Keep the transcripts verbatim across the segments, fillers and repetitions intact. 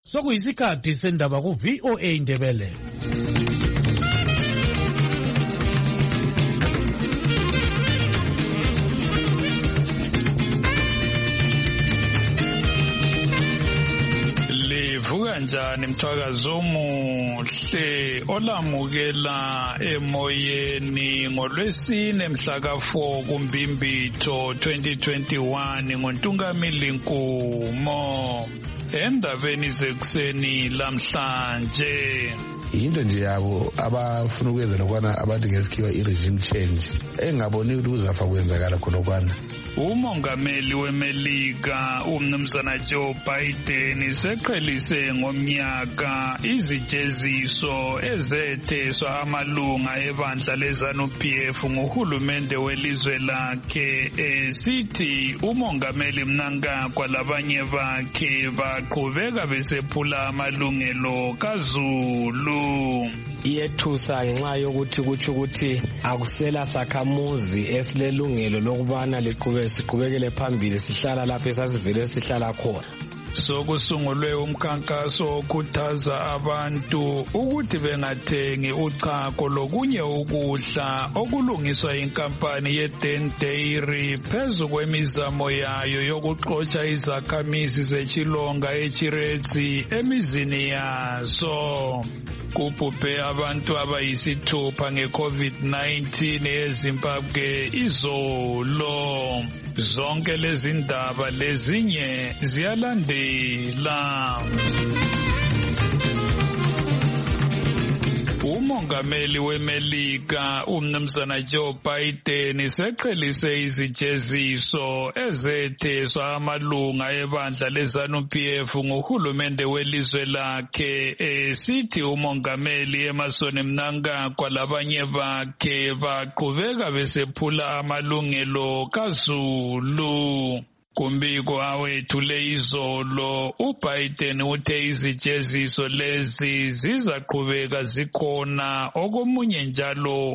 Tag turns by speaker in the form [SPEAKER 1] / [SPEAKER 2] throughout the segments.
[SPEAKER 1] Sokuyisikhathi sendaba ku V O A Indebele.
[SPEAKER 2] Livuka njani mthwakazo omuhle olamukela emoyeni ngolwesine mhla ka four kuMbimbitho twenty twenty-one ngoNtungamili Nkumo. Endabeni zekuseni lamhlanje
[SPEAKER 3] into nje yabo abafuna ukwenza lokwana abantu ngesikhiwa i-regime change engaboni ukuthi kuzafa kwenzakala khonokwana.
[SPEAKER 2] Umongameli weMelika umnumzana Joe Biden seqhelise ngomnyaka izijeziso ezetheswa amalunga ebandla leZANU P F nguhulumende welizwe lakhe esithi umongameli Mnangagwa labanye bakhe baqhubeka besephula amalungelo kaZulu.
[SPEAKER 4] Iyethusa ngenxa yokuthi kuthi ukuthi akusela sakhamuzi esilelungelo lokubana liqhubeke siqhubekele phambili sihlala lapho esasivele sihlala khona.
[SPEAKER 2] Sokusungulwe umkhankaso okhuthaza abantu ukuthi bengathengi uchago lokunye ukudla okulungiswa inkampani yeDen Dairy phezu kwemizamo yayo yokuxotsha izakhamizi zechilonga eChiretsi emizini yazo. Kubhubhe abantu abayisithupha nge-COVID nineteen eZimbabwe izolo. Zonke lezi ndaba lezinye ziyalandela. Umongameli weMelika umnumzana Joe Biden seqhelise izijeziso ezetheswa amalunga ebandla leZANU P F nguhulumende welizwe lakhe esithi umongameli Emmerson Mnangagwa labanye bakhe baqhubeka besephula amalungelo kaZulu. Kumbiko awethule izolo uBiden uthe izijeziso lezi zizaqhubeka zikhona okomunye njalo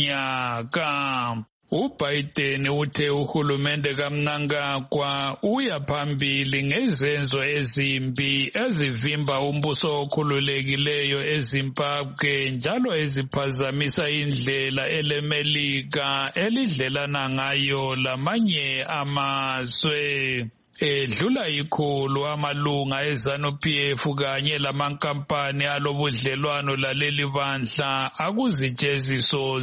[SPEAKER 2] umnyaka. uBiden uthe uhulumende kaMnangagwa uya phambili ngezenzo ezimbi ezivimba umbuso okhululekileyo eZimbabwe njalo eziphazamisa indlela eleMelika elidlelana ngayo lamanye amazwe. Edlula ikhulu amalunga eZANU P F kanye lamankampani alobudlelwano laleli bandla akuzijeziso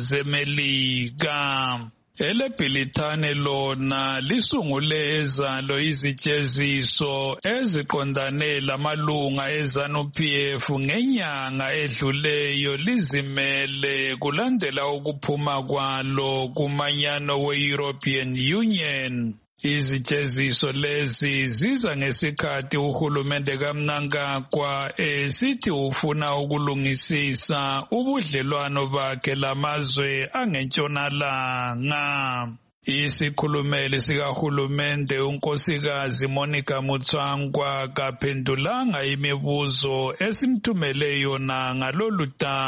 [SPEAKER 2] zeMelika. EleBhilithane lona lisungule ezalo izijeziso eziqondane lamalunga eZANU P F ngenyanga edluleyo lizimele kulandela ukuphuma kwalo kumanyano we-European Union. Izijeziso lezi ziza ngesikhathi uhulumende kaMnangagwa esithi ufuna ukulungisisa ubudlelwano bakhe lamazwe angentshonalanga. Isikhulumeli sikahulumende unkosikazi Monica Mutsvangwa kaphendulanga imibuzo esimthumele yona ngalolu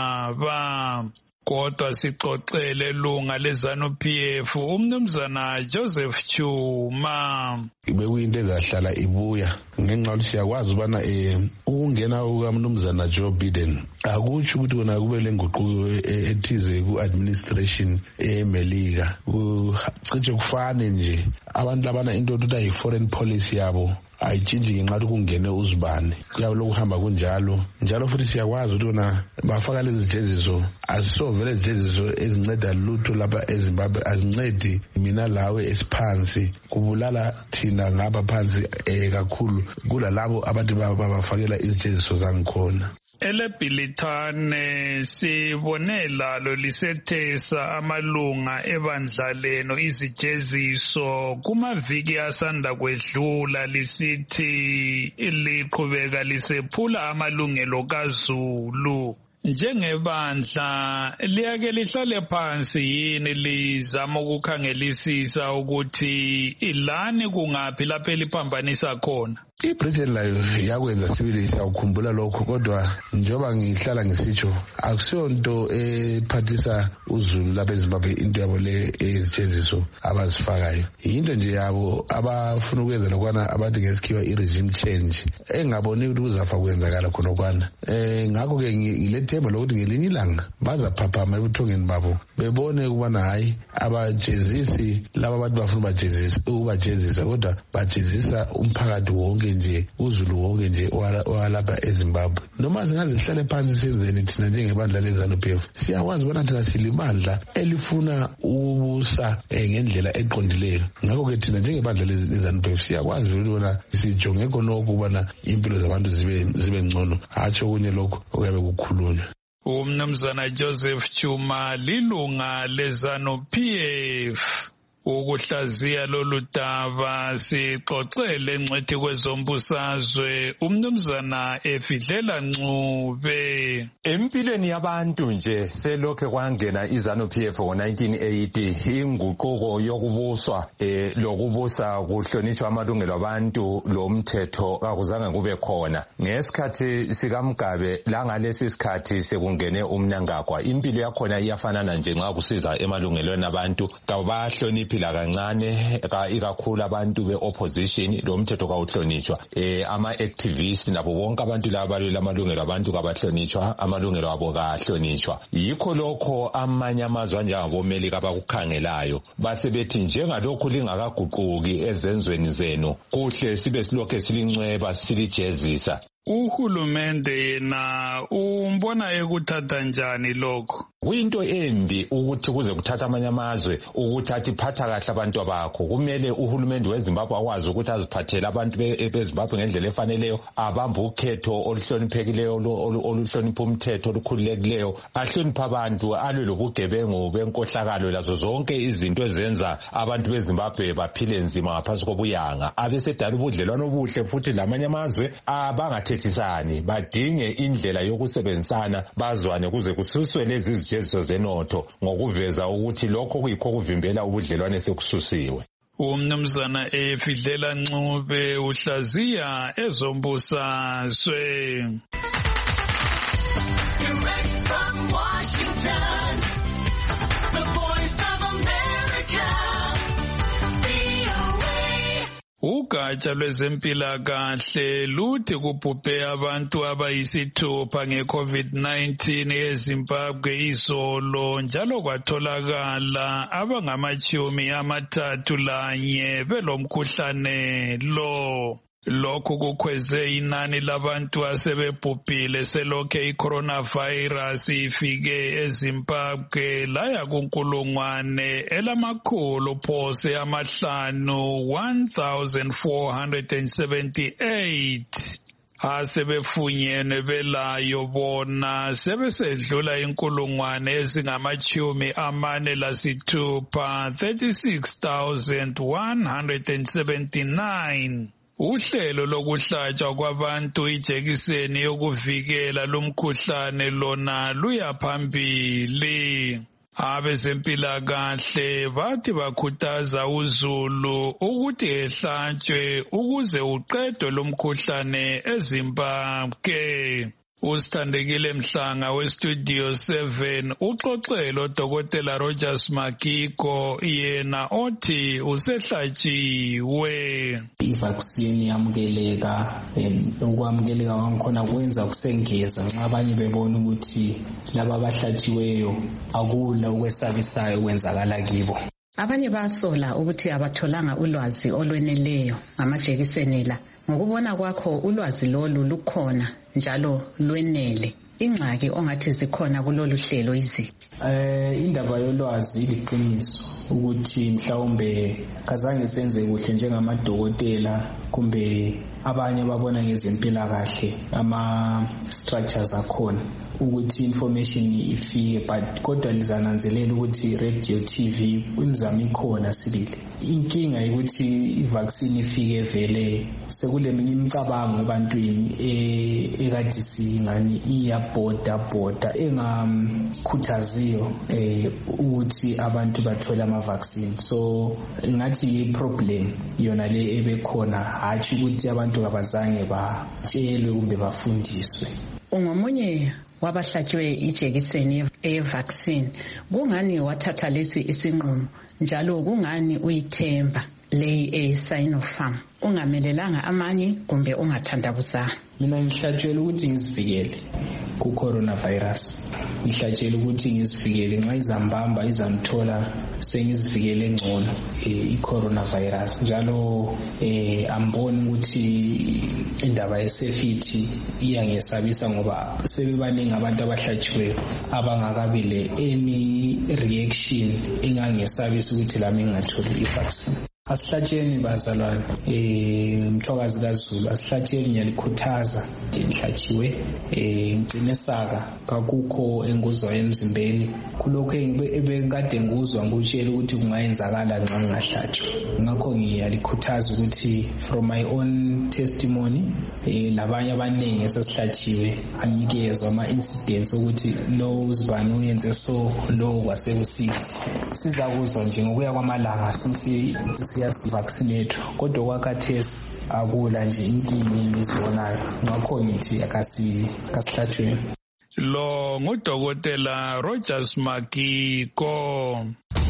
[SPEAKER 2] daba. Kodwa sixoxele lunga leZANU P F umnumzana Joseph Chuma.
[SPEAKER 3] Bekuyinto ezahlala ibuya ngenxa yokuthi siyakwazi ubana eh ukungena kukaMnumzana Joe Biden akutsho ukuthi kona kube lenguquko ethize ku-administration eMelika. Kucishe kufane nje abantu labana into yokuthi ayi-foreign policy yabo ayitshintshi ngenxa yokuthi kungene uzibane kuyabe lokuhamba kunjalo njalo futhi siyakwazi ukuthi kona bafaka lezi jeziso asisovele izijeziso ezinceda lutho lapha eZimbabwe azincedi mina lawe esiphansi kubulala thina ngaba phansi eh kakhulu kulalabo abantu babafakela izijeziso zangikhona.
[SPEAKER 2] EleBhilithane sibonela lo lisethesa amalunga ebandla leno izijeziso kumaviki asanda kwedlula lisithi liqhubeka lisephula amalungelo kaZulu. Njengebandla liyake lihlale phansi yini lizama ukukhangelisisa ukuthi ilani kungaphi lapho eliphambanisa khona?
[SPEAKER 3] iBritain layo yakwenza sibili siyakukhumbula lokho, kodwa njengoba ngihlala ngisitsho akusiyonto ephathisa uZulu lapha eZimbabwe into yabo le ezitshenziso abazifakayo, yinto nje yabo abafuna ukwenza lokwana abantu ngesikhiwa i-regime change engaboni ukuthi kuzafa kwenzakala khonokwana. Eh ngakho-ke ngilethemba lokuthi ngelinye ilanga bazaphaphama ebuthongeni babo bebone ukubana hayi abajezisi laba abantu bafuna ukubajezisa kodwa bajezisa umphakathi wonke nje, uZulu wonke nje owalapha eZimbabwe. Noma singaze sihlale phansi senzeni thina njengebandla leZANU-P F, siyakwazi bona thina silimandla elifuna ubusa ngendlela eqondileyo. Ngakho-ke thina njengebandla leZANU-P F siyakwazi ukubona sijonge khonokho ukubana impilo zabantu zibe zibe ngcono, hatsho okunye lokho okuyabe kukhulunywa.
[SPEAKER 2] Umnumzana Joseph Chuma, lilunga leZANU-P F. Ukuhlaziya lolu daba sixoxele ngcwethi kwezombusazwe umnumzana Efidlela Ncube.
[SPEAKER 5] Empilweni yabantu nje selokhe kwangena iZANU-P F ngo nineteen eighty inguquko yokubuswa eh lokubusa kuhlonitshwa amalungelo abantu lomthetho akuzange kube khona. Ngesikhathi sikaMgabe la ngalesi sikhathi sekungene umNangagwa, impilo yakhona iyafanana nje nxa kusiza emalungelweni abantu kabahloniphi la kancane ikakhulu abantu be-opposition lo mthetho kawuhlonitshwa. Eh ama-activists nabo bonke abantu laba balwela amalungelo abantu kabahlonitshwa, amalungelo abo kahlonitshwa. Yikho lokho amanye amazwe anjengaboMelika bakukhangelayo basebethi njengalokhu lingakaguquki ezenzweni zenu kuhle sibe silokhe silincweba silijezisa.
[SPEAKER 2] Uhulumende yena umbona ekuthatha njani lokho?
[SPEAKER 5] Kuyinto embi ukuthi kuze kuthatha amanye amazwe ukuthi athi phatha kahle abantu abakho. Kumele uhulumende weZimbabwe akwazi ukuthi aziphathele abantu beZimbabwe ngendlela efaneleyo, abambe ukhetho oluhloniphekileyo oluhlonipha umthetho olukhululekileyo, ahlonipha abantu, alwe lobugebengu benkohlakalo lazo zonke izinto ezenza abantu beZimbabwe baphile nzima ngaphansi kobuyanga. Abesedala ubudlelwano obuhle futhi lamanye amazwe abangathethisani, badinge indlela yokusebenzisana bazwane kuze kususwe lezi izijeziso zenotho ngokuveza ukuthi lokho kuyikho kuvimbela ubudlelwane sekususiwe.
[SPEAKER 2] Umnumzana Efidlela Ncube uhlaziya ezombusazwe. Ugatsha lwezempilakahle luthi kubhubhe abantu abayisithupha nge-COVID nineteen eZimbabwe izolo, njalo kwatholakala abangamachumi amathathu lanye belomkhuhlane lo. Lokhu kukhweze inani labantu asebebhubhile selokhe i-coronavirus ifike eZimbabwe laya kunkulungwane elamakhulu phose amahlanu one thousand four hundred seventy-eight. Asebefunyenwe belayo bona sebesedlula inkulungwane ezingamachumi amane lasithupha thirty-six thousand one hundred seventy-nine. Uhlelo lokuhlatshwa kwabantu ijekiseni yokuvikela lumkhuhlane lona luyaphambili. Abezempilakahle bathi bakhuthaza uZulu ukuthi ehlatshwe ukuze uqedwe lumkhuhlane eZimbabwe. Usithandekile Mhlanga westudio seven uxoxele uDokotela Rogers Makiko yena othi usehlatshiwe.
[SPEAKER 6] I-vaccine yamukeleka, ukwamukeleka kwakhona kwenza kusengeza nxa abanye bebona ukuthi laba abahlatshiweyo akula ukwesabisayo kwenzakala kibo.
[SPEAKER 7] Abanye basola ukuthi abatholanga ulwazi olweneleyo ngamajekiseni la. Ngokubona kwakho ulwazi lolu lukhona njalo lwenele. Ingxaki ongathi zikhona kulolu hlelo izi.
[SPEAKER 6] Eh indaba yolwazi iliqiniso ukuthi mhlawumbe kazange senze kuhle njengamadokotela kumbe abanye babona ngezempilakahle ama structures akhona ukuthi information ifike, but kodwa lizananzelela ukuthi radio T V imizamo ikhona sibili. Inkinga ukuthi i-vaccine ifike vele sekuleminye imicabango ebantwini ekade singani iyabhoda bhoda engakhuthaziyo eh ukuthi abantu bathole ama vaccine. So ngathi i-problem yona le ebekhona, hathi ukuthi abantu kabazange batshelwe kumbe bafundiswe.
[SPEAKER 7] Ungomunye wabahlatshiwe ijekiseni e-vaccine, kungani wathatha lesi isinqumo njalo kungani uyithemba le e-Sinopharm, ungamelelanga amanye kumbe ungathandabuzanga?
[SPEAKER 6] Mina ngihlatshela ukuthi ngizivikele ku coronavirus, ngihlatshela ukuthi ngizivikele nxa izambamba izamthola sengizivikele ngcono i coronavirus. Njalo eh amboni ukuthi indaba yesafety iyangesabisa ngoba sebebaningi abantu abahlatshiweyo abangakabile any reaction engangesabisa ukuthi lami ngingatholi i-vaccine. Asihlatsheni bazalwane, eh mthokazi kaZulu, asihlatsheni, ngiyalikhuthaza nje nihlatshiwe, eh ngiqinisaka kakukho enguzwa emzimbeni. Kulokho ebekade nguzwa ngutshela ukuthi kungayenzakala nxa ngingahlatshwa. Ngakho ngiyalikhuthaza ukuthi from my own testimony, eh labanye abaningi esesihlatshiwe anikezwa ama incidents ukuthi lo uzibani uyenze so, lo kwasebusithi. Sizakuzwa nje ngokuya kwamalanga sisi siyasivaccinate, kodwa kwakhathesi akula nje inkinga engizibonayo. Ngakho ngithi akasi kasihlatshwe.
[SPEAKER 2] Lo ngudokotela Rogers Makiko.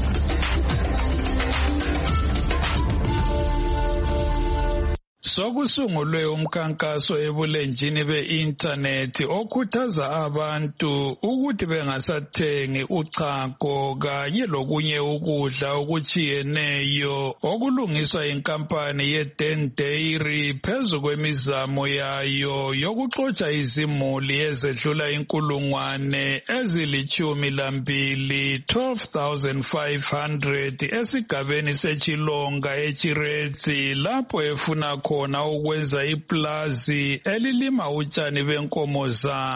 [SPEAKER 2] Sokusungulwe umkhankaso ebulenjini be-internet okhuthaza abantu ukuthi bengasathengi uchago kanye lokunye ukudla okuchiyeneyo okulungiswa inkampani ye-Den Dairy phezu kwemizamo yayo yokuxotsha izimuli ezedlula inkulungwane ezilitshumi lambili twelve thousand five hundred esigabeni seChilonga eChiretsi lapho efuna khona ukwenza iplazi elilima utshani benkomo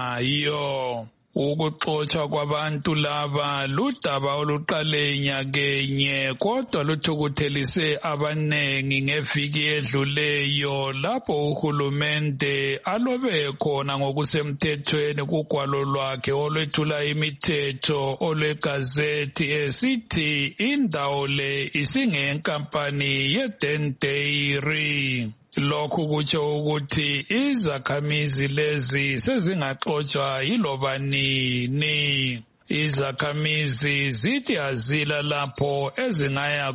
[SPEAKER 2] zayo. Ukuxotsha kwabantu laba ludaba oluqale nyakenye kodwa luthukuthelise abanengi ngeviki edluleyo lapho uhulumende alobe khona ngokusemthethweni kugwalo lwakhe olwethula imithetho olwegazethi esithi indawo le isingenkampani ye-Den Dairy. Lokhu kutsho ukuthi izakhamizi lezi sezingaxotshwa yiloba nini. Izakhamizi zithi azila lapho ezingaya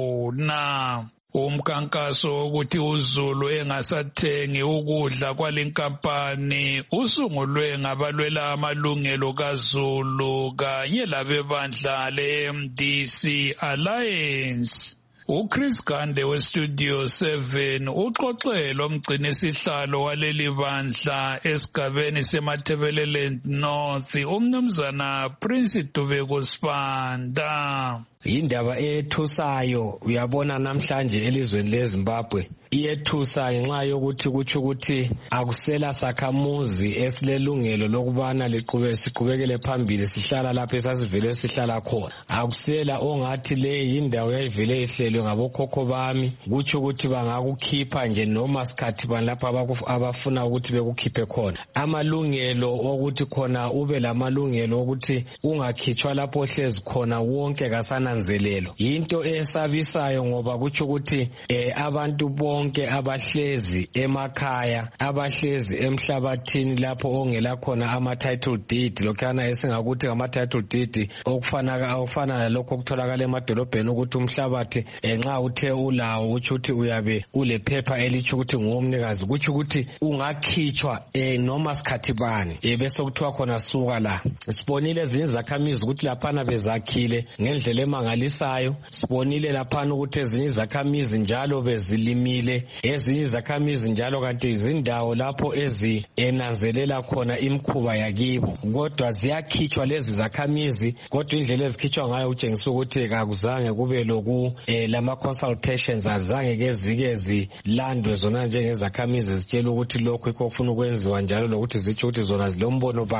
[SPEAKER 2] khona. Umkhankaso wokuthi uZulu engasathengi ukudla kwalenkampani usungulwe ngabalwela amalungelo kaZulu kanye labebandla le-M D C Alliance. uChris Gande weStudio seven uxoxe lomgcinisihlalo waleli bandla esigabeni seMathebeleland North umnumzana Prince Dubeko Sibanda.
[SPEAKER 4] Indaba ethusayo uyabona namhlanje elizweni leZimbabwe iyethusa ngenxa yokuthi kuthi ukuthi akusela sakhamuzi esilelungelo lokubana liqhubeke siqhubekele phambili sihlala lapho esasivele sihlala khona. Akusela ongathi le indawo yayivele ihlelwe ngabokhokho bami kuthi ukuthi bangakukhipha nje noma sikhathi balapha abafuna ukuthi bekukhiphe khona. Amalungelo okuthi khona ube lamalungelo ukuthi ungakhitshwa lapho ohlezi khona wonke kasana nzelelo. Into esabisayo ngoba kuthi ukuthi eh, abantu bonke abahlezi emakhaya abahlezi emhlabathini lapho ongela khona ama title deed lokhana esingakuthi ama title deed okufana okufana nalokho okutholakala emadolobheni ukuthi umhlabathi enxa uthe ulawo uthi uthi uyabe ule phepha elithi ukuthi ngomnikazi kuthi ukuthi ungakhitshwa eh, noma sikhathi bani eh, bese kuthiwa khona suka la. Sibonile ezinye izakhamizi ukuthi laphana bezakhile ngendlela emangalisayo. Sibonile laphana ukuthi ezinye izakhamizi njalo bezilimile, ezinye izakhamizi njalo kanti izindawo lapho ezi enanzelela khona imkhuba yakibo kodwa ziyakhitshwa lezi zakhamizi. Kodwa indlela ezikhitshwa ngayo utshengisa ukuthi akuzange kube loku eh, lama consultations azange ke zike zilandwe zona njengezakhamizi zitshela ukuthi lokho ikho kufuna ukwenziwa njalo lokuthi zitsho ukuthi zona zilombono bani.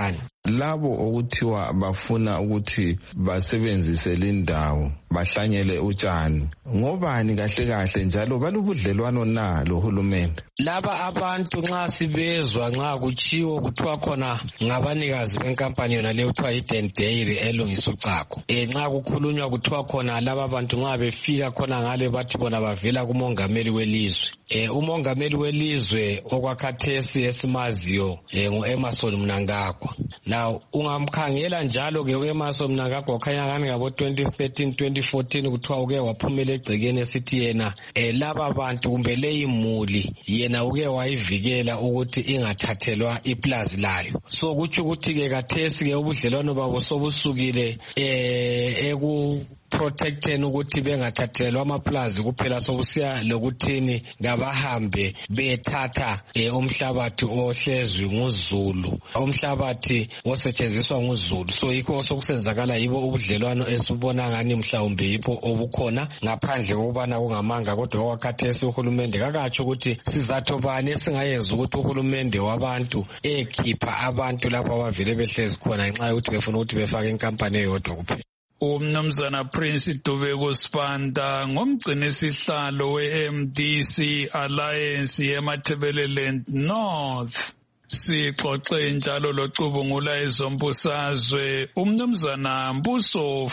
[SPEAKER 8] labo okuthiwa bafuna ukuthi basebenzise lindawo bahlanyele utshani ngobani kahle kahle njalo balubudlelwano na lohulumende?
[SPEAKER 4] Laba abantu nxa sibezwa nxa kuchiwo kuthiwa khona ngabanikazi benkampani yona leyo kuthiwa Eden Dairy elungisa uchago. Eh nxa kukhulunywa kuthiwa khona laba bantu nxa befika khona ngale bathi bona bavela kumongameli welizwe. Eh umongameli welizwe okwakhathesi esimaziyo eh ngu-Emmerson Mnangagwa. Now ungamkhangela njalo ke u-Emmerson Mnangagwa khanya ngani ngabo twenty thirteen twenty fourteen kuthiwa uke waphumela egcekeni esithi yena eh laba bantu kumbe leyi muli yena uke wayivikela ukuthi ingathathelwa iplazi layo. So kuthi ukuthi ke kathesi ke ubudlelwano babo sobusukile eh eku protecten ukuthi bengathathelwa amaplazi kuphela sokusiya lokuthini ngabahambe bethatha eh, umhlabathi ohlezwi nguZulu, umhlabathi osetshenziswa nguZulu. So yikho sokusenzakala yibo ubudlelwano esibona ngani mhlawumbe yipho obukhona ngaphandle kokubana kungamanga, kodwa okwakhathesi uhulumende kakatsho ukuthi sizatho bani esingayenza ukuthi uhulumende wabantu ekhipha abantu lapho abavele behlezi khona ngenxa yokuthi befuna ukuthi befake inkampani eyodwa kuphela.
[SPEAKER 2] Umnumzana Prince Dubeko Sibanda ngomgcini sihlalo we-M D C Alliance yeMatabeleland North. Sixoxe njalo locubungula ezombusazwe umnumzana Mbuso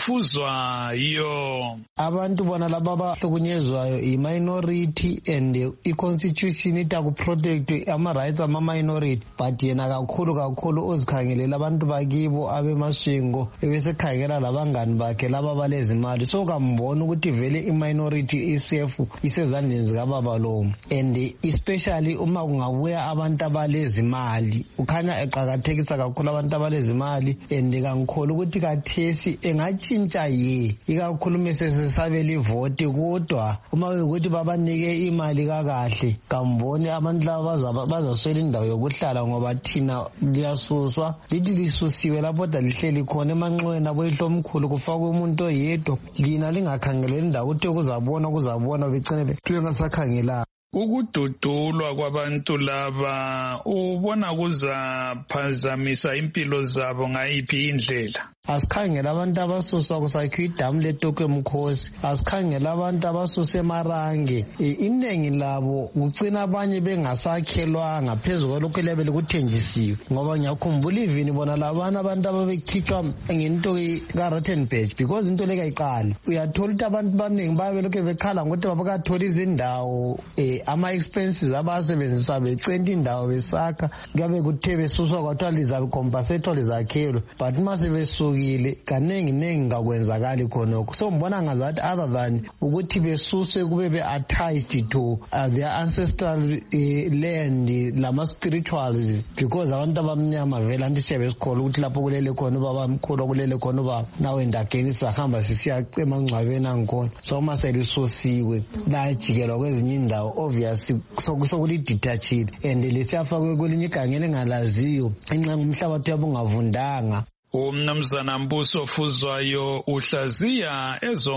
[SPEAKER 2] Fuzwayo.
[SPEAKER 9] Abantu bona laba abahlukunyezwayo i-minority and i-constitution itakuprotect ama-rights ama-minority, but yena kakhulu kakhulu uzikhangelela abantu bakibo abemashingo ebesekhangela labangani bakhe laba balezimali. So kambona ukuthi vele i-minority isefu isezandleni zikababa lomo, and especially uma kungabuya abantu abalezimali ukhanya eqakathekisa kakhulu abantu abalezimali. And kangikholwa ukuthi kathesi engatshintsha ye ikakhulu mesesesabela ivoti, kodwa uma ukuthi babanike imali kakahle kamboni abantu laba bazaswela indawo yokuhlala, ngoba thina liyasuswa lithi lisusiwe lapho da lihleli khona emanxweni aboyihlo omkhulu kufakwe umuntu oyedwa, lina lingakhangeleli indawo ukuthi kuzabona kuzabona becine bethiwe ngasakhangelanga.
[SPEAKER 2] Ukududulwa kwabantu laba ubona kuzaphazamisa impilo zabo ngayiphi indlela?
[SPEAKER 9] Asikhangela abantu abasuswa kusakhiwa idamu letokwe Mkhosi, asikhangela abantu abasuswa emarange. Iningi labo kucina abanye bengasakhelwanga phezu kwalokho lebele kuthenjisiwe, ngoba ngiyakhumbula ivini bona labana abantu ababekhitshwa ngento ka-Rottenberg because into le kayiqali. Uyathola ukuthi abantu abaningi babelokhu bekhala ngokuthi babakathola izindawo eh ama-expenses abasebenzisa becenta indawo besakha kuyabe kuthe besuswa kwathiwa lizabe compensatwa lizakhelwe, but uma sebesukile kaningi ningi ngakwenzakali khonokho. So ngibona ngazathi other than ukuthi besuswe kube be-attached to uh, their ancestral uh, land lama-spirituals, because abantu abamnyama vele anti siyabe sikhola ukuthi lapho kulele khona ubaba mkhulu kulele khona ubaba nawe ndageni sahamba sisiya emangcwabeni angikhona. So uma selisusiwe lajikelwa kwezinye indawo obviously sokulidetachile and lesiyafakwe kwelinye igangeni engalaziyo enxa ngumhlabathi yabo ungavundanga.
[SPEAKER 2] Umnumzana Mbuso Fuzwayo uhlaziya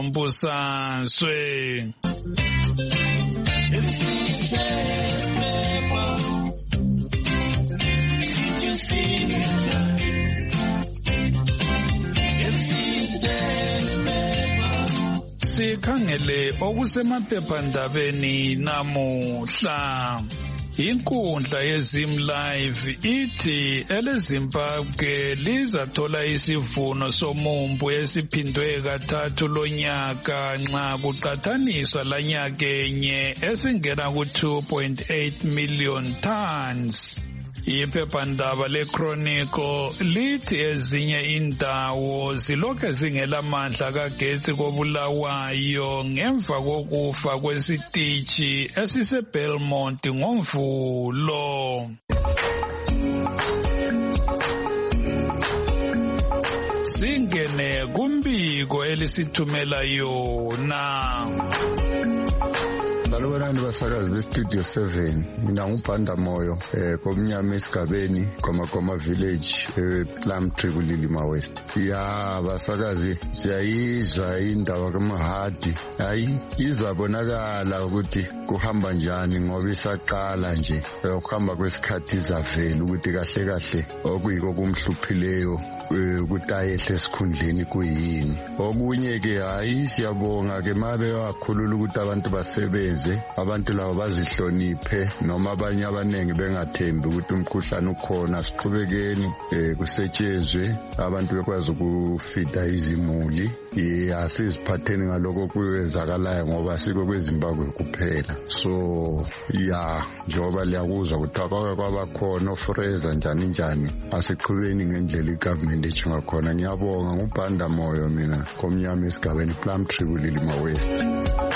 [SPEAKER 2] ezombusazwe. Sikhangele okusemaphephandabeni namuhla. Inkundla yeZim Live ithi eleZimbabwe lizathola isivuno somumbu esiphindwe kathathu lonyaka nxa kuqathaniswa lanyaka enye esingena ku two point eight million tons. Iphephandaba leChronicle lithi ezinye indawo zilokhe zingelamandla kagetsi kobulawayo ngemva kokufa kwesitishi esise-Belmont ngoMvulo. Singene kumbiko elisithumela yona.
[SPEAKER 3] The
[SPEAKER 10] Salibonani basakazi bestudio seven. Mina ngubhanda moyo eh komnyama esigabeni Goma village eh Plumtree kulilima West. Ya basakazi siyayizwa indaba kaMahadi. Hayi izabonakala ukuthi kuhamba njani ngoba isaqala nje ukuhamba kwesikhathi izavela ukuthi kahle kahle okuyiko kumhluphileyo ukuthi ayehle esikhundleni kuyini. Okunye ke hayi siyabonga ke mabe wakhulula ukuthi abantu basebenze, abantu labo bazihloniphe noma abanye abanengi bengathembi ukuthi umkhuhlane ukhona. Siqhubekeni kusetshenzwe abantu bekwazi ukufida izimuli. Asiziphatheni ngaloko kwenzakalayo ngoba siko kweZimbabwe kuphela. So ya njoba liyakuzwa ukuthi akwake kwabakhona ofreza njani njani, asiqhubeni ngendlela igovernment ethi ngakhona. Ngiyabonga ngubhanda moyo mina komnyama esigabeni Plumtree kulilima West.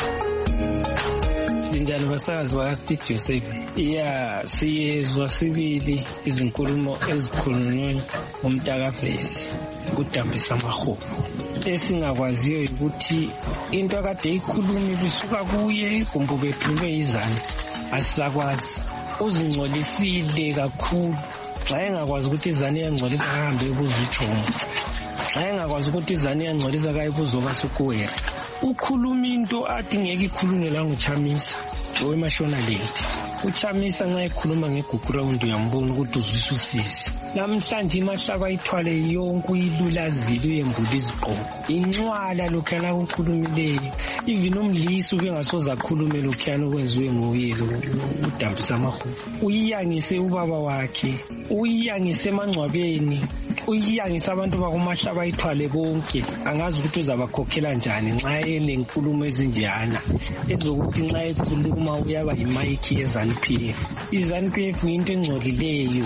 [SPEAKER 6] Njalo basazi ba studio seven. Yeah, siyezwa sibili izinkulumo ezikhulunywe ngomntaka Face kudambisa amahubo. Esingakwaziyo ukuthi into akade ikhuluma ibisuka kuye kumbe bethulwe izana. Asisakwazi. Uzingcolisile kakhulu. Xa engakwazi ukuthi izana iyangcolisa ahambe ebuza uJomo. Xa engakwazi ukuthi izana iyangcolisa kayibuza obasukuwera. Ukhuluma into athi ngeke ikhulunywe la nguChamisa weMashonaland. UChamisa nxa ekhuluma ngeGugurawundi uyambona ukuthi uzwisa usisi. Namhlanje imahlaba ithwale yonke uyilulazile uyembula izigqoko. Incwala lokhana ukukhulumileyo. Even umlisi ubengasoza akhulume lokhana okwenziwe nguyelo udambisa amahubo. Uyiyangise ubaba wakhe, uyiyangise emangcwabeni, uyiyangise abantu bakumahlaba ithwale bonke. Angazi ukuthi uzabakhokhela njani nxa enenkulumo ezinjana. Ezokuthi nxa ekhuluma uyaba yimayiki yeZANU P F. iZANU P F into engcolileyo.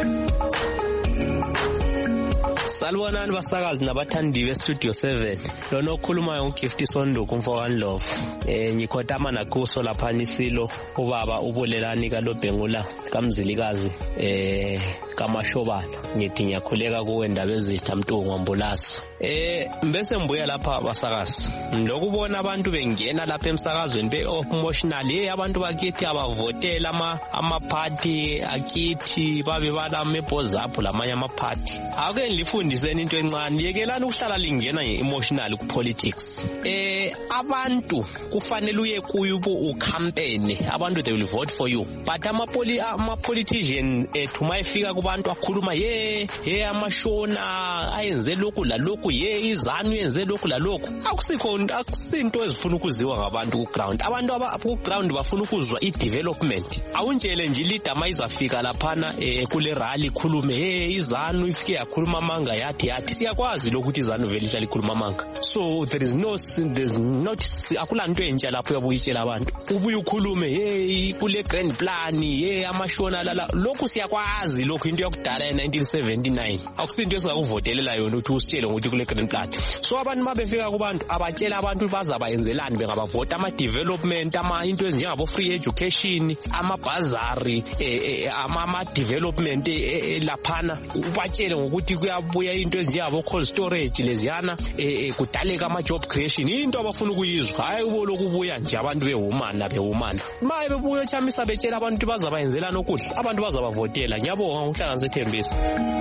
[SPEAKER 11] Salibonani basakazi nabathandi bestudio seven. Lona okhulumayo uGift Sondo kumfokanlovu. Eh ngikhotama nakuso lapha nisilo ubaba ubulelani kaLobhengula kaMzilikazi eh kaMashobala. Ngithi ngiyakhuleka kuwe ndaba ezitha Mtungu Mbulasi. Eh mbese mbuya lapha basakazi. Lokubona abantu bengena lapha emsakazweni be emotional eh abantu bakithi abavotela ama ama party akithi babe balama ebhozapho lamanye ama party. Ake ngilifundiseni into encane. Yekelani ukuhlala lingena nge-emotional ku-politics. Eh abantu kufanele uye kuyubo ucampaign. Abantu they will vote for you. But ama poli ama politician ethu mayefika kubantu akhuluma ye ye amashona ayenze lokhu la lokhu ye iZANU yenze lokhu la lokhu. Akusikho akusinto ezifuna ukuziwa ngabantu ku ground. Abantu aba ku ground bafuna ukuzwa i-development. Awuntshele nje leader mayizafika laphana eh kule rally khulume hey iZANU ifike yakhuluma manga yathi yathi siyakwazi lokuthi iZANU vele ihlala ikhuluma manga. So there is no there's not akulanto entsha lapho uyabuyitshela abantu. Ubuye ukhulume hey kule grand plan hey amashona la lokhu siyakwazi lokhu into yakudala e nineteen seventy-nine. Akusinto esingakuvotelela yona ukuthi usitshele ukuthi kule grand plan. So abantu mabefika kubantu abatshela abantu bazabayenzelani bengabavota ama development ama into ezinjengabo free education ama bazari ama development laphana ubatshele ngokuthi kuyabuya into ezinjengabo cold storage leziyana kudaleka ama job creation into abafuna ukuyizwa hayi ubolo kubuya nje abantu behumana behumana maye bebuya Chamisa betshela abantu bazabayenzelana okuhle abantu bazabavotela. Ngiyabonga ngokuhlanganisa ethembisa.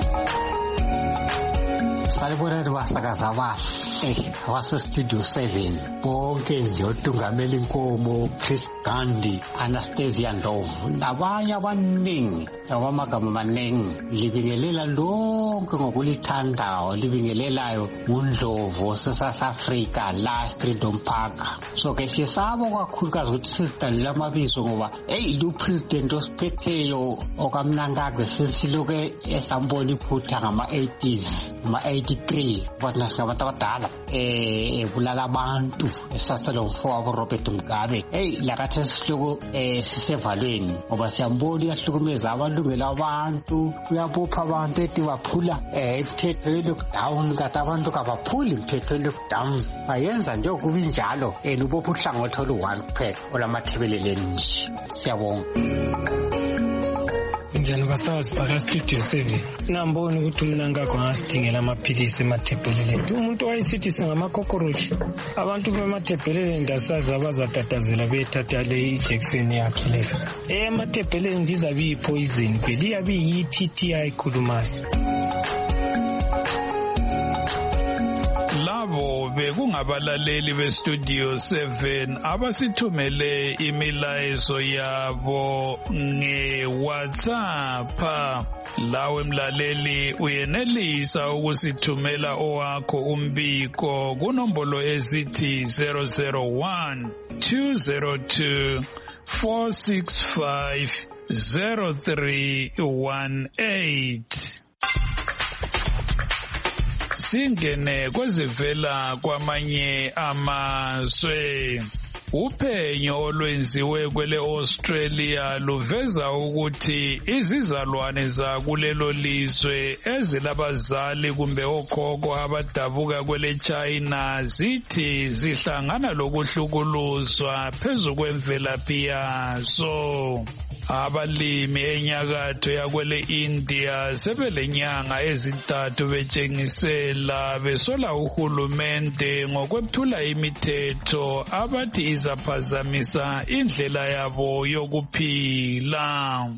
[SPEAKER 12] Salibonani basakaza abahle wase studio seven bonke nje uTungameli Nkomo, Chris Gandhi, Anastasia Ndlovu nabanye abaningi abamagama maningi libingelela lonke ngokulithandayo libingelelayo uNdlovu seSouth Africa la Freedom Park. So ke siyasaba kakhulukazi ukuthi sizidalile amabizo ngoba hey lu president osiphetheyo okamnankagwe sesiloke esambona iphutha ngama eighties ma eighty-three bona singabantu abadala eh ebulala abantu esaselo mfowabo Robert Mugabe. Hey lakathi sihloko eh sisevalweni ngoba siyambona iyahlukumeza abalungela abantu uyabopha abantu ethi baphula eh imithetho ye-lockdown kade abantu kabaphuli imithetho ye-lockdown bayenza nje kubi njalo eh ubopha uhlangothi olu-one kuphela olamathebeleleni nje. Siyabonga.
[SPEAKER 6] Kunjani basakazi baka Studio seven. Nambona ukuthi mina ngakho ngasidingela amaphilisi emathebheleleni. Umuntu wayesithi singamakokorochi. Abantu bemathebheleleni ndasazi abazatatazela bethatha le injection yakhe le. Eh emathebheleleni ndizabe yipoison vele iyabe yi-T T I khulumayo.
[SPEAKER 2] Labo bekungabalaleli beStudio seven abasithumele imilayezo yabo nge-WhatsApp. Lawe mlaleli uyenelisa ukusithumela owakho umbiko kunombolo ezithi zero zero one two zero two four six five zero three one eight. Singene kwezivela kwamanye amazwe. Uphenyo olwenziwe kwele Australia luveza ukuthi izizalwane zakulelo lizwe ezilabazali kumbe okhokho abadabuka kwele China zithi zihlangana lokuhlukuluzwa phezu kwemvelaphi yazo. Abalimi enyakatho yakwele India sebelenyanga ezintathu betshengisela besola uhulumende ngokwephula imithetho abathi izaphazamisa indlela yabo yokuphila.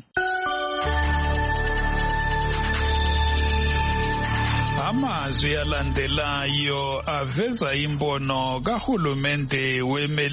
[SPEAKER 2] Amazwi alandelayo aveza imbono kahulumende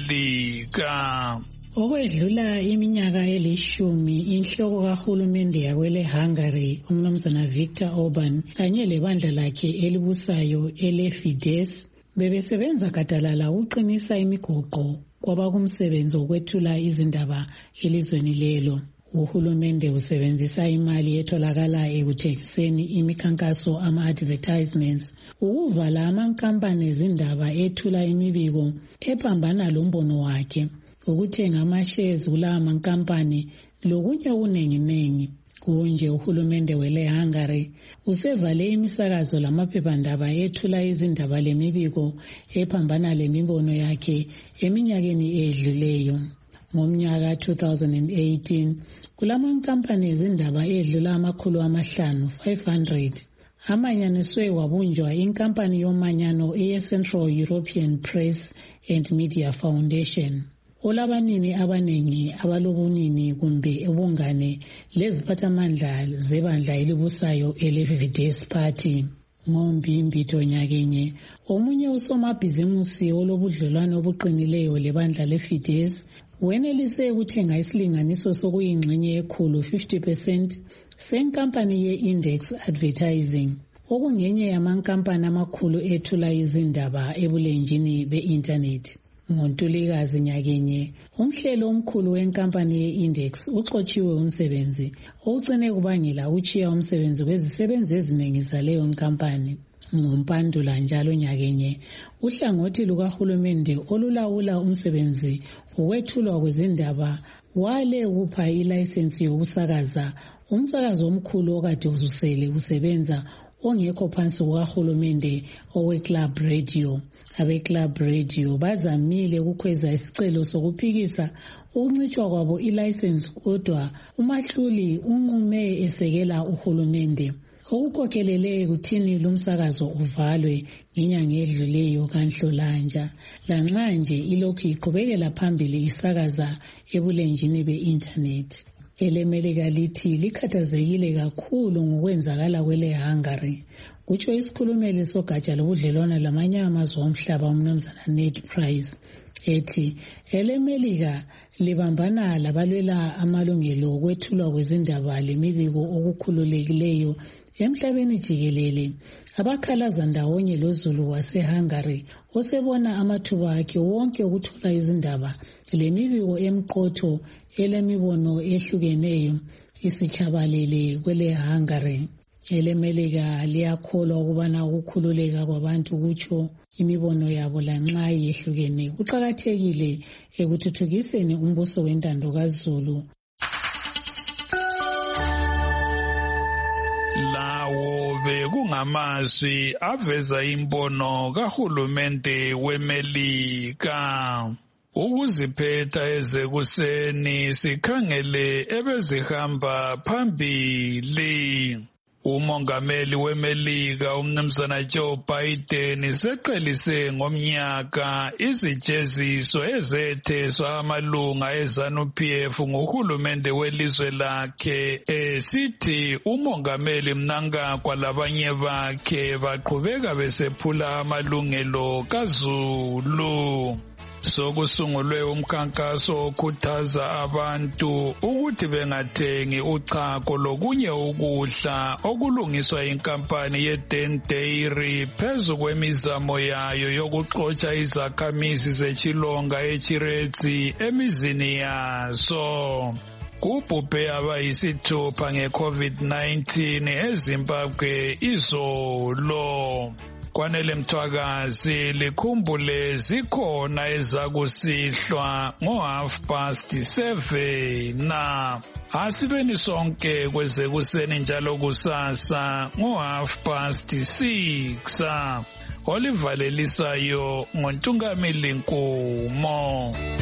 [SPEAKER 2] weMelika.
[SPEAKER 13] Okwedlula iminyaka elishumi inhloko kahulumende yakwele Hungary umnumzana Viktor Orban kanye lebandla lakhe elibusayo ele-Fidesz bebesebenza gadalala uqinisa imigoqo kwabakumsebenzi wokwethula izindaba elizweni lelo. Uhulumende usebenzisa imali etholakala ekuthengiseni imikhankaso ama-advertisements ukuvala amankampani ezindaba ethula imibiko ephambana lombono wakhe, ukuthenga ama-shares kulawa mankampani lokunye okunenginengi. Kunje uhulumende wele Hungary usevale imisakazo lamaphephandaba ethula izindaba lemibiko ephambana lemibono yakhe eminyakeni edluleyo. Ngomnyaka two thousand eighteen kulamankampani ezindaba edlula amakhulu amahlanu five hundred amanyaniswe wabunjwa inkampani yomanyano eye-Central European Press and Media Foundation. Olabanini abanengi abalobunini kumbe ubungane leziphathamandla zebandla elibusayo ele-Fidesz Party. Ngombimbito nyakenye omunye usomabhizimusi olobudlelwano obuqinileyo lebandla le-Fidesz wenelise ukuthenga isilinganiso sokuyingxenye ekhulu fifty percent senkampani ye-Index Advertising, okungenye yamankampani amakhulu ethula izindaba ebulenjini be-internet. NgoNtulikazi nyakenye umhlelo omkhulu wenkampani ye-Index uxotshiwe umsebenzi okucine kubangela uchiya umsebenzi kwezisebenzi eziningi zaleyo nkampani. Ngompandula njalo nyakenye uhlangothi lukahulumende olulawula umsebenzi ukwethulwa kwezindaba wale kupha ilayisensi yokusakaza umsakazo omkhulu okade uzusele usebenza ongekho phansi kukahulumende owe-Club Radio. Abe-Club Radio bazamile ukukhweza isicelo sokuphikisa ukuncitshwa kwabo ilayisensi, kodwa umahluli unqume esekela uhulumende, okukhokelele kuthini lumsakazo uvalwe ngenyanga edluleyo kaNhlolanja, lanxa nje ilokhu iqhubekela phambili isakaza ebulenjini be-internet. Elemelika lithi likhathazekile kakhulu ngokwenzakala kwele Hungary. Kutsho isikhulumeli sogatsha lobudlelwano lamanye amazwe omhlaba umnumzana Ned Price ethi elemelika libambana labalwela amalungelo okwethulwa kwezindaba lemibiko okukhululekileyo emhlabeni jikelele, abakhalaza ndawonye lozulu waseHungary osebona amathuba akhe wonke okuthola izindaba lemibiko emqotho elemibono ehlukeneyo isitshabalele kwele Hungary. Elemelika liyakholwa ukubana ukukhululeka kwabantu kutsho imibono yabo lanxa yehlukene kuqakathekile ekuthuthukiseni umbuso wentando kaZulu.
[SPEAKER 2] Lawo bekungamazwi aveza imbono kahulumende weMelika. ukuziphetha ezekuseni sikhangele ebezihamba phambili. Umongameli weMelika umnumzana Joe Biden seqelise ngomnyaka izijeziso ezetheswa amalunga eZANU-P F nguhulumende welizwe lakhe esithi umongameli Mnangagwa labanye bakhe baqhubeka besephula amalungelo kaZulu. Sokusungulwe umkhankaso okhuthaza abantu ukuthi bengathengi uchago lokunye ukudla okulungiswa inkampani yeDen Dairy phezu kwemizamo yayo yokuxotsha izakhamizi zeChilonga eChiretsi emizini yaso. Kubhubhe abayisithupha nge-COVID nineteen eZimbabwe izolo. Kwanele Mthwakazi likhumbule zikhona ezakusihlwa ngo half past seven na asibeni sonke kwezekuseni njalo kusasa ngo half past six. Olivalelisayo ngoNtungamili Nkumo.